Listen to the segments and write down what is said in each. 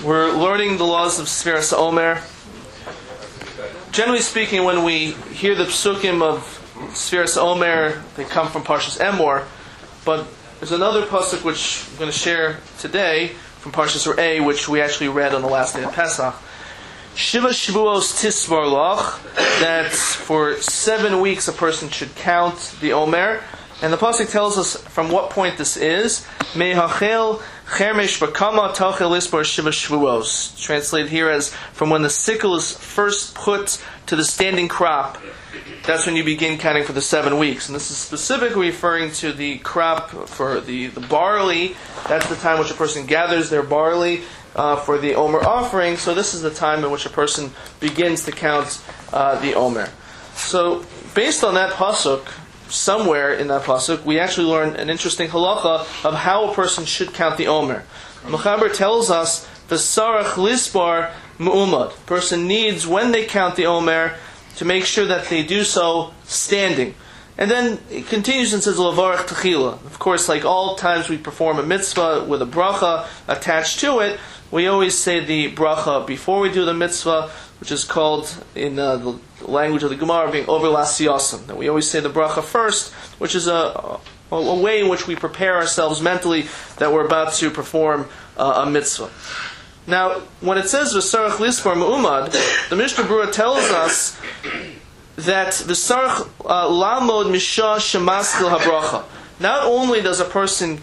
We're learning the laws of Sfiras Omer. Generally speaking, when we hear the psukim of Sfiras Omer, they come from Parshas Emor. But there's another pasuk which I'm going to share today from Parshas Re'eh, which we actually read on the last day of Pesach. Shiva Shavuos Tisvar Lach, that for 7 weeks a person should count the Omer. And the pasuk tells us from what point this is. Mehachel Chermesh Bakama Tachel Isbar Shiva Shavuos. Translated here as from when the sickle is first put to the standing crop. That's when you begin counting for the 7 weeks. And this is specifically referring to the crop for the barley. That's the time which a person gathers their barley for the Omer offering. So this is the time in which a person begins to count the Omer. So based on that pasuk, somewhere in that pasuk, we actually learn an interesting halacha of how a person should count the Omer. Mechaber tells us, V'sarach lisbar mu'umad. A person needs, when they count the Omer, to make sure that they do so standing. And then it continues and says, Levarach techila. Of course, like all times we perform a mitzvah with a bracha attached to it, we always say the bracha before we do the mitzvah, which is called, in the language of the Gemara, being over lasiyasim. That we always say the bracha first, which is a way in which we prepare ourselves mentally that we're about to perform a mitzvah. Now, when it says V'sarach lisbar mu'umad, the Mishnah Berurah tells us that V'sarach lamod misha shemaskil habracha. Not only does a person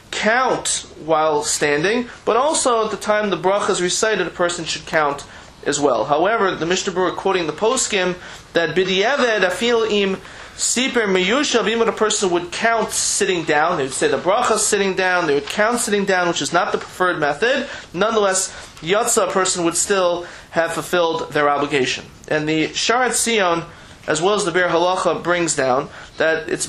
count while standing, but also at the time the bracha is recited, a person should count as well. However, the Mishnah Berurah quoting the poskim that b'diavad afil im siper meyushav, even a person would count sitting down, they would say the bracha sitting down, they would count sitting down, which is not the preferred method. Nonetheless, yatsa, a person would still have fulfilled their obligation. And the Sharat Sion, as well as the Be'er Halacha, brings down that it's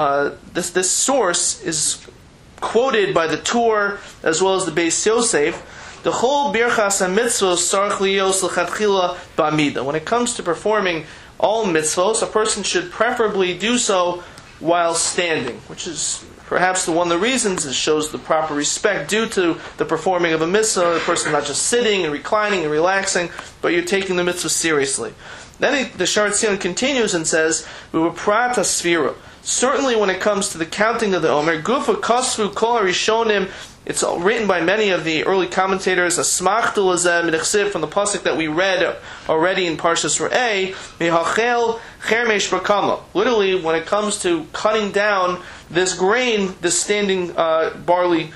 this source is quoted by the Tur as well as the Beis Yosef. The whole birchas mitzvos sarach liyos l'chatchila ba'amida. When it comes to performing all mitzvos, a person should preferably do so while standing, which is perhaps one of the reasons it shows the proper respect due to the performing of a mitzvah. The person not just sitting and reclining and relaxing, but you're taking the mitzvah seriously. Then the Sharat Sion continues and says, "V'prata sfira." Certainly, when it comes to the counting of the Omer, Gufa Kosvu Kol Harishonim, it's written by many of the early commentators, Asmachtu Lazeh Midachsiv, from the pasuk that we read already in Parshas Re'eh, Mehachel Chermesh Bakama. Literally, when it comes to cutting down this grain, this standing barley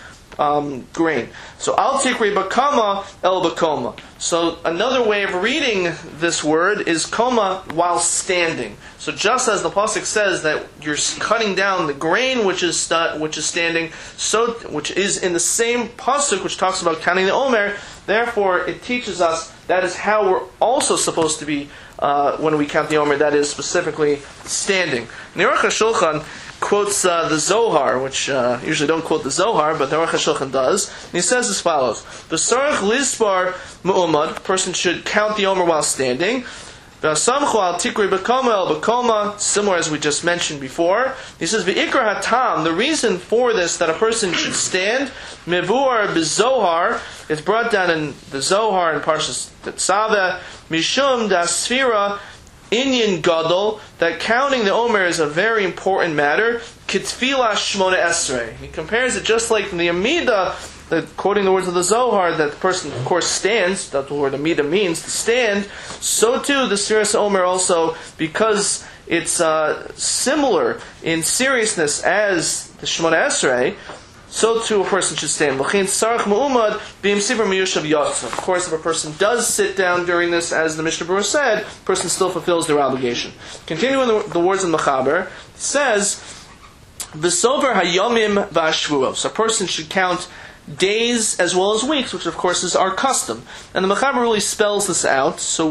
grain. So Al Tikri Bakama El Bakoma. So another way of reading this word is koma while standing. So just as the pasuk says that you're cutting down the grain which is standing, so which is in the same pasuk which talks about counting the Omer, therefore it teaches us that is how we're also supposed to be when we count the Omer, that is specifically standing. The Aruch HaShulchan quotes the Zohar, which usually don't quote the Zohar, but the Aruch HaShulchan does. And he says as follows: V'sarach lisbar mu'umad, a person should count the Omer while standing. V'asamchu al tikri b'koma el b'koma, similar as we just mentioned before. He says v'ikra hatam, the reason for this that a person should stand, mevur b'zohar, it's brought down in the Zohar in Parshas Tetzaveh, mishum da sfira Inyan Gadol, that counting the Omer is a very important matter. Kitfila Shmona Esrei. He compares it just like the Amida, that quoting the words of the Zohar, that the person, of course, stands. That's the word Amida means, to stand. So too, the Sfiras Omer also, because it's similar in seriousness as the Shmona Esrei, so too a person should stand. Of course, if a person does sit down during this, as the Mishnah Berurah said, the person still fulfills their obligation. Continuing the words in Mechaber, it says, V'sover hayomim v'ashvuos. A person should count days as well as weeks, which of course is our custom. And the Mechaber really spells this out, so we'll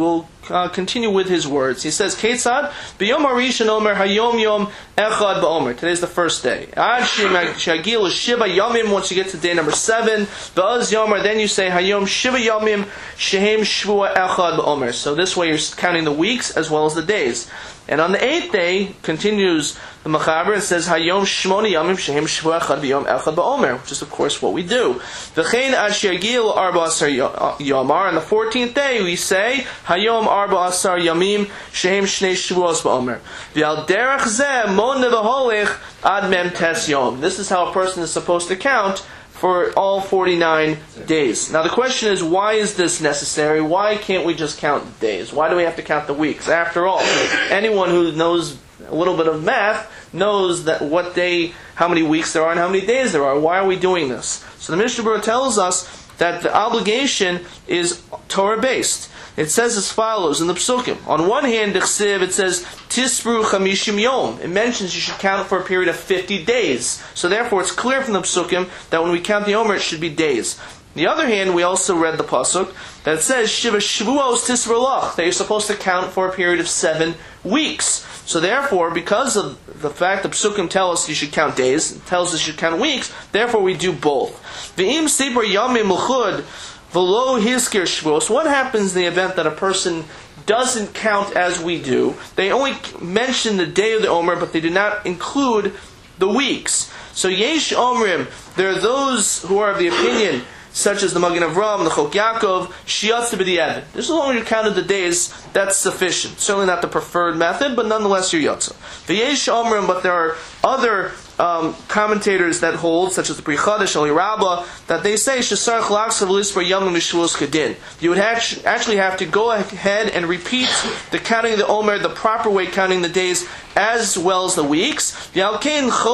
continue with his words. He says, Ketzad, B'yom HaRishon Omer Hayom Yom Echad B'Omer. Today's the first day. Ad Shagil Shiva Yomim, once you get to day number 7. B'Oz Yomer, then you say Hayom Shiva Yomim Shehem Shvua Echad B'Omer. So this way you're counting the weeks as well as the days. And on the 8th day, continues the Mechaber, and says, Hayom Shmoni Yomim Shehem Shvua Echad B'Yom Echad B'Omer, which is of course what we do. V'chein Ad Shagil Arba Asar Yomar, on the 14th day we say, Hayom Arba Asar Yomim Shehem Shnei Shvuos B'Omer. V'al Derech Zeh Mon Nevaholech Ad Mem Tes Yom. This is how a person is supposed to count for all 49 days. Now the question is, why is this necessary? Why can't we just count the days? Why do we have to count the weeks? After all, anyone who knows a little bit of math knows that how many weeks there are and how many days there are. Why are we doing this? So the Mishnah Berurah tells us that the obligation is Torah-based. It says as follows in the Psukim. On one hand, it says, Tisbru Chamishim Yom. It mentions you should count for a period of 50 days. So therefore, it's clear from the Psukim that when we count the Omer, it should be days. On the other hand, we also read the Pasuk that says, Shiva Shvuos Tisbru Lach, that you're supposed to count for a period of 7 weeks. So therefore, because of the fact that Psukim tell us you should count days, it tells us you should count weeks, therefore we do both. V'im Sibur Yamim Luchud, V'lo Hizkir Shvuos. What happens in the event that a person doesn't count as we do? They only mention the day of the Omer, but they do not include the weeks. So Yesh Omrim, there are those who are of the opinion, such as the Magen Avraham, the Chok Yaakov, Shiatz to be the Evid. Just as long as you counted the days, that's sufficient. Certainly not the preferred method, but nonetheless you're Yotza. V'yesh Omrim, but there are other commentators that hold, such as the Pri Chadash, Ali Rabbah, that they say Shesarach Lachsav Lisper Yomim Mishvuos Kedin. You would actually have to go ahead and repeat the counting of the Omer, the proper way counting the days, as well as the weeks. But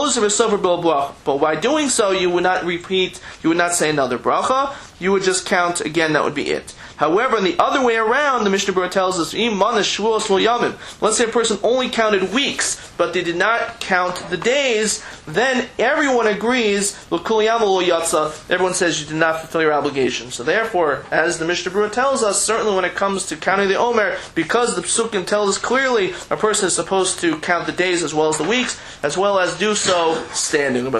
by doing so, you would not repeat, you would not say another bracha, you would just count again, that would be it. However, in the other way around, the Mishnah Berurah tells us, let's say a person only counted weeks, but they did not count the days, then everyone agrees, everyone says you did not fulfill your obligation. So therefore, as the Mishnah Berurah tells us, certainly when it comes to counting the Omer, because the Psukim tells us clearly, a person is supposed to count the days as well as the weeks, as well as do so standing.